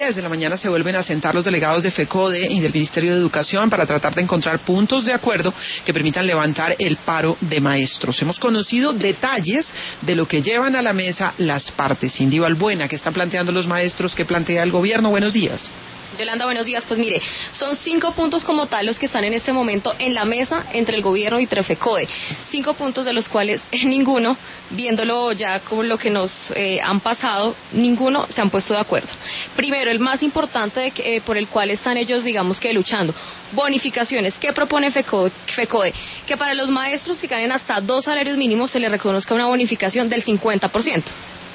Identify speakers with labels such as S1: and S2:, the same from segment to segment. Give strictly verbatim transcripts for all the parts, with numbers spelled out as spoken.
S1: diez de la mañana se vuelven a sentar los delegados de FECODE y del Ministerio de Educación para tratar de encontrar puntos de acuerdo que permitan levantar el paro de maestros. Hemos conocido detalles de lo que llevan a la mesa las partes. Cindy Balbuena, ¿qué están planteando los maestros? ¿Qué plantea el gobierno? Buenos días.
S2: Yolanda, buenos días. Pues mire, son cinco puntos como tal los que están en este momento en la mesa entre el gobierno y entre FECODE. Cinco puntos de los cuales ninguno, viéndolo ya con lo que nos eh, han pasado, ninguno se han puesto de acuerdo. Primero, el más importante de que, eh, por el cual están ellos, digamos que luchando, bonificaciones. ¿Qué propone FECODE? FECODE? Que para los maestros que ganen hasta dos salarios mínimos se les reconozca una bonificación del cincuenta por ciento.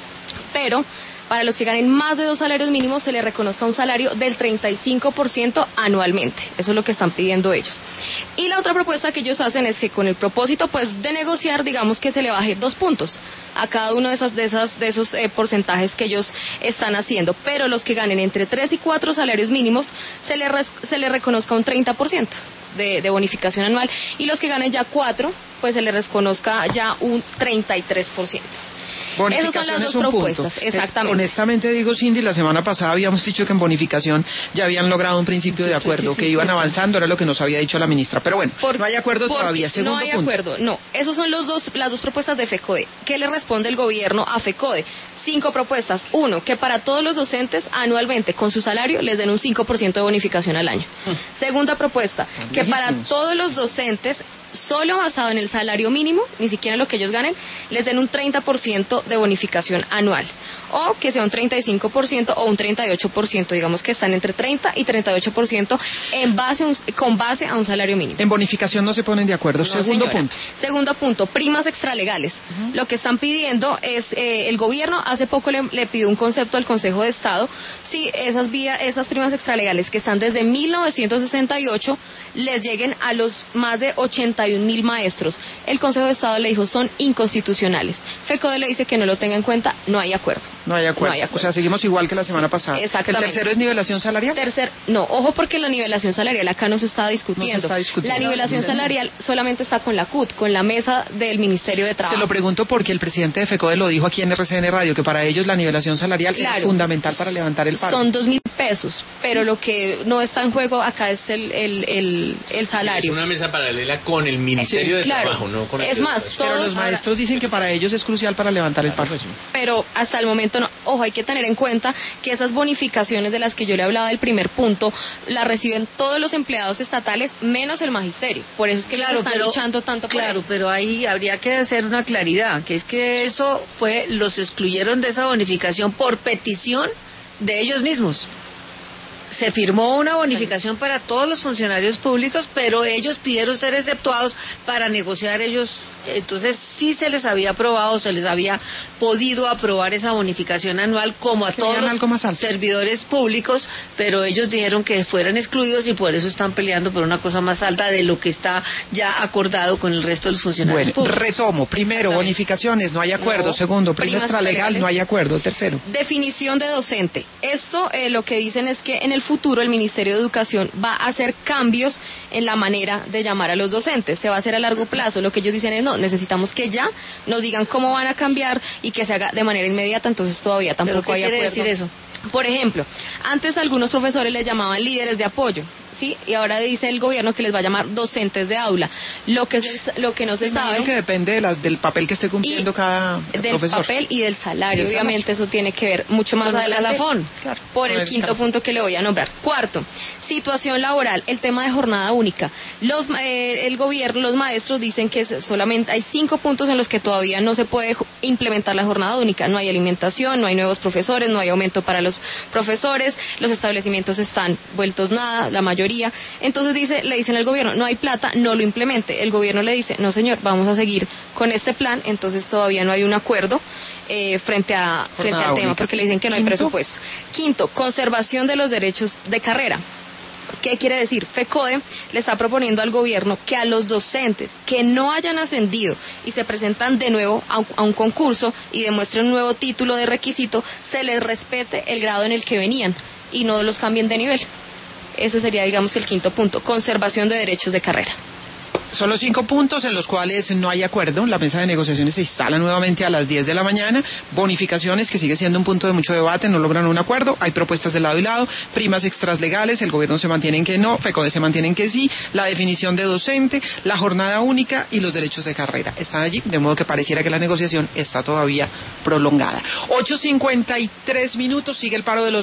S2: Pero para los que ganen más de dos salarios mínimos se les reconozca un salario del treinta y cinco por ciento anualmente. Eso es lo que están pidiendo ellos. Y la otra propuesta que ellos hacen es que con el propósito pues de negociar, digamos que se le baje dos puntos a cada uno de esas de esas de esos eh, porcentajes que ellos están haciendo, pero los que ganen entre tres y cuatro salarios mínimos se les res, se les reconozca un treinta por ciento de, de bonificación anual, y los que ganen ya cuatro pues se les reconozca ya un treinta y tres por ciento. Esas son las dos propuestas, punto. Exactamente.
S1: Eh, honestamente digo, Cindy, la semana pasada habíamos dicho que en bonificación ya habían logrado un principio de acuerdo, sí, sí, que sí, iban sí, avanzando, era lo que nos había dicho la ministra. Pero bueno, por, no hay acuerdo todavía. Segundo
S2: no hay
S1: punto.
S2: acuerdo, no. Esos son los dos, las dos propuestas de FECODE. ¿Qué le responde el gobierno a FECODE? Cinco propuestas. Uno, que para todos los docentes anualmente con su salario les den un cinco por ciento de bonificación al año. Hmm. Segunda propuesta, que para todos los docentes, solo basado en el salario mínimo, ni siquiera en lo que ellos ganen, les den un treinta por ciento de bonificación anual, o que sea un treinta y cinco por ciento o un treinta y ocho por ciento, digamos que están entre treinta y treinta y ocho por ciento en base un, con base a un salario mínimo.
S1: En bonificación no se ponen de acuerdo. No, Segundo señora. punto.
S2: Segundo punto, primas extralegales. Uh-huh. Lo que están pidiendo es, eh, el gobierno hace poco le, le pidió un concepto al Consejo de Estado, si esas, vía, esas primas extralegales que están desde mil novecientos sesenta y ocho les lleguen a los más de ochenta y un mil maestros. El Consejo de Estado le dijo son inconstitucionales. FECODE le dice que no lo tenga en cuenta, no hay acuerdo.
S1: No hay acuerdo. No hay acuerdo. O sea, seguimos igual que la semana sí, pasada.
S2: Exactamente.
S1: ¿El tercero es nivelación salarial?
S2: Tercer, no, ojo porque la nivelación salarial acá no se está discutiendo.
S1: No se está discutiendo.
S2: La nivelación salarial solamente está con la C U T, con la mesa del Ministerio de Trabajo.
S1: Se lo pregunto porque el presidente de FECODE lo dijo aquí en R C N Radio, que para ellos la nivelación salarial claro, es fundamental para levantar el paro.
S2: Son dos mil pesos, pero lo que no está en juego acá es el, el, el, el salario.
S3: Sí, es una mesa paralela con el Ministerio sí, de
S2: claro.
S3: Trabajo, no con el
S2: Es más,
S3: todos,
S1: pero los maestros ahora, dicen que para ellos es crucial para levantar el paro.
S2: Pero hasta el momento no. Ojo, hay que tener en cuenta que esas bonificaciones de las que yo le hablaba del primer punto, las reciben todos los empleados estatales menos el magisterio. Por eso es que claro, están pero, luchando tanto por
S4: Claro,
S2: eso.
S4: pero ahí habría que hacer una claridad, que es que eso fue, los excluyeron de esa bonificación por petición de ellos mismos. Se firmó una bonificación para todos los funcionarios públicos, pero ellos pidieron ser exceptuados para negociar ellos. Entonces sí se les había aprobado, se les había podido aprobar esa bonificación anual como a todos los servidores públicos, pero ellos dijeron que fueran excluidos y por eso están peleando por una cosa más alta de lo que está ya acordado con el resto de los funcionarios
S1: bueno,
S4: públicos.
S1: Retomo, primero, bonificaciones, no hay acuerdo. No, segundo, prima extralegal, no hay acuerdo. Tercero,
S2: definición de docente. Esto eh, lo que dicen es que en el futuro el Ministerio de Educación va a hacer cambios en la manera de llamar a los docentes. Se va a hacer a largo plazo. Lo que ellos dicen es no, necesitamos que ya nos digan cómo van a cambiar y que se haga de manera inmediata, entonces todavía tampoco hay acuerdo.
S4: ¿Qué quiere decir eso?
S2: Por ejemplo, antes algunos profesores les llamaban líderes de apoyo, ¿sí? Y ahora dice el gobierno que les va a llamar docentes de aula. Lo que se, lo que no se sabe.
S1: Imagino que depende de las, del papel que esté cumpliendo cada
S2: del
S1: profesor.
S2: Del papel y del salario. Y del Obviamente salario. Eso tiene que ver mucho más adelante
S4: escalafón.
S2: Claro, por el quinto escalafón. punto que le voy a nombrar. Cuarto, situación laboral, el tema de jornada única. Los eh, el gobierno, los maestros dicen que solamente hay cinco puntos en los que todavía no se puede implementar la jornada única. No hay alimentación, no hay nuevos profesores, no hay aumento para los profesores, los establecimientos están vueltos nada, la mayoría. Entonces dice, le dicen al gobierno, no hay plata, no lo implemente. El gobierno le dice, no señor, vamos a seguir con este plan, entonces todavía no hay un acuerdo eh, frente a frente al tema, porque le dicen que no hay presupuesto. Quinto, conservación de los derechos de carrera. ¿Qué quiere decir? FECODE le está proponiendo al gobierno que a los docentes que no hayan ascendido y se presentan de nuevo a un, a un concurso y demuestren un nuevo título de requisito, se les respete el grado en el que venían y no los cambien de nivel. Ese sería, digamos, el quinto punto, conservación de derechos de carrera.
S1: Son los cinco puntos en los cuales no hay acuerdo. La mesa de negociaciones se instala nuevamente a las diez de la mañana. Bonificaciones, que sigue siendo un punto de mucho debate, no logran un acuerdo. Hay propuestas de lado y lado. Primas extras legales, el gobierno se mantiene en que no, FECODE se mantiene en que sí. La definición de docente, la jornada única y los derechos de carrera están allí, de modo que pareciera que la negociación está todavía prolongada. ocho cincuenta y tres minutos, sigue el paro de los